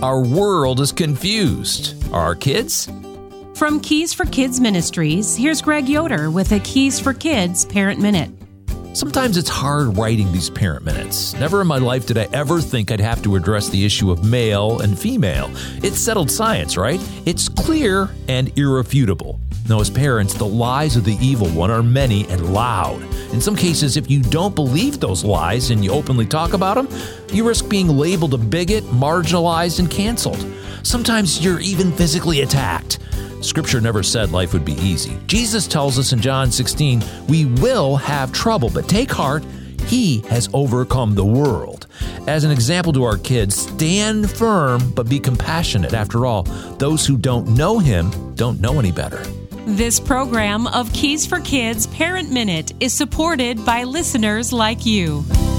Our world is confused. Are our kids? From Keys for Kids Ministries, here's Greg Yoder with a Keys for Kids Parent Minute. Sometimes it's hard writing these parent minutes. Never in my life did I ever think I'd have to address the issue of male and female. It's settled science, right? It's clear and irrefutable. Now, as parents, the lies of the evil one are many and loud. In some cases, if you don't believe those lies and you openly talk about them, you risk being labeled a bigot, marginalized, and canceled. Sometimes you're even physically attacked. Scripture never said life would be easy. Jesus tells us in John 16, we will have trouble, but take heart, He has overcome the world. As an example to our kids, stand firm, but be compassionate. After all, those who don't know Him don't know any better. This program of Keys for Kids Parent Minute is supported by listeners like you.